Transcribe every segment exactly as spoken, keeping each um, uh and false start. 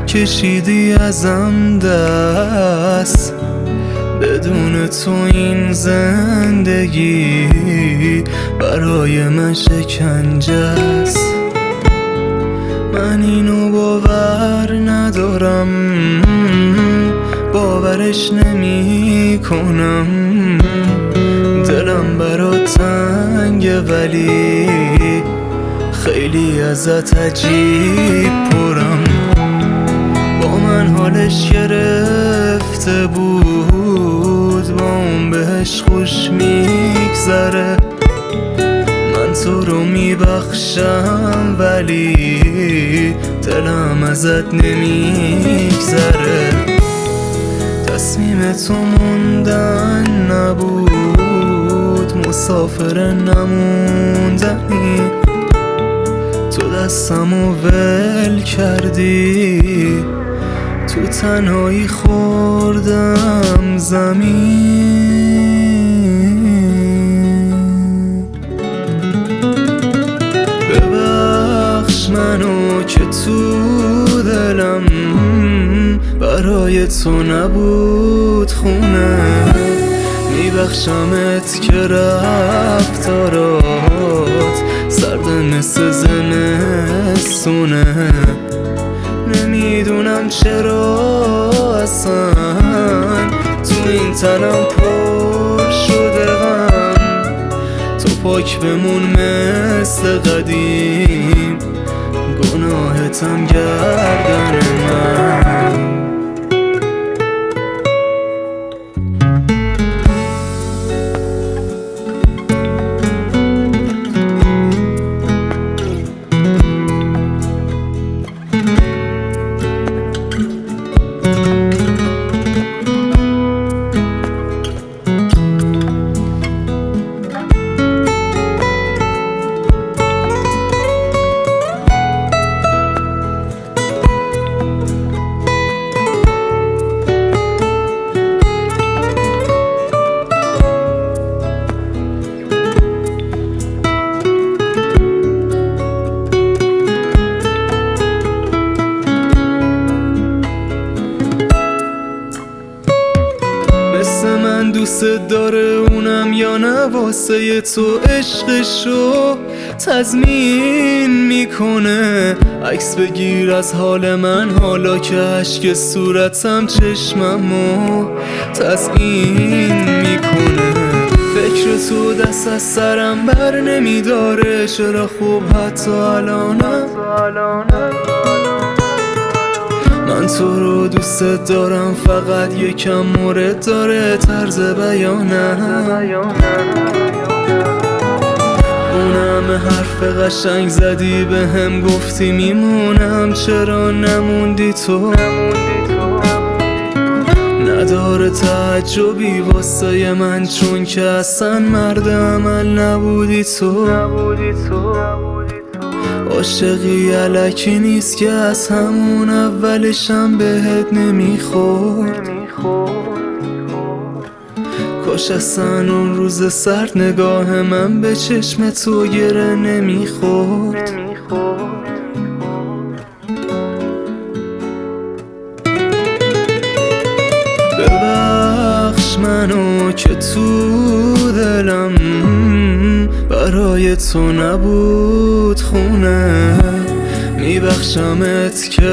کشیدی ازم دست، بدون تو این زندگی برای من شکنجه است. من اینو باور ندارم، باورش نمی کنم. دلم برات تنگه ولی خیلی ازت عجیب پرم. با من حالش گرفته بود، با اون بهش خوش میگذره. من تو رو میبخشم ولی دلم ازت نمیگذره. تصمیم تو موندن نبود، مسافر نموندنی. تو دستمو ول کردی، تو تنهایی خوردم زمین. ببخش منو که تو دلم برای تو نبود خونه. میبخشمت که رفتارات سرد مثل زمستونه. نمیدونم چرا اصلا تو این تنم پر شده غم. تو پاک بمون مثل قدیم، گناهتم گردن من. من دوست داره اونم یا نه، واسه تو عشقشو تضمین میکنه. عکس بگیر از حال من حالا که اشک صورتم چشممو تزیین میکنه. فکر تو دست از سرم بر نمیداره، چرا خوب حتی الانم. من تو رو دوست دارم، فقط یکم مورد داره طرز بیانم. اونم حرف قشنگ زدی به هم، گفتی میمونم، چرا نموندی تو؟ نداره تعجبی واسه من، چون که اصلا مرد عمل نبودی تو. عاشقی الکی نیست که از همون اولشم بهت نمیخورد. کاش اصلا اون روز سرد نگاه من به چشم تو گره نمیخورد. ببخش منو که تو دلم برای تو نبود خونه. میبخشمت که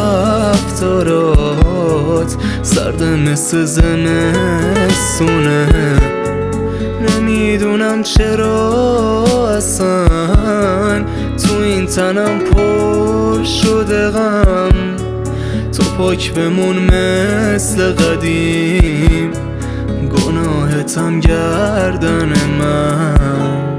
رفتارات سرد مثل زمستونه. نمیدونم چرا اصلا تو این تنم پر شده غم. تو پاک بمون مثل قدیم، گناهتم گردن من.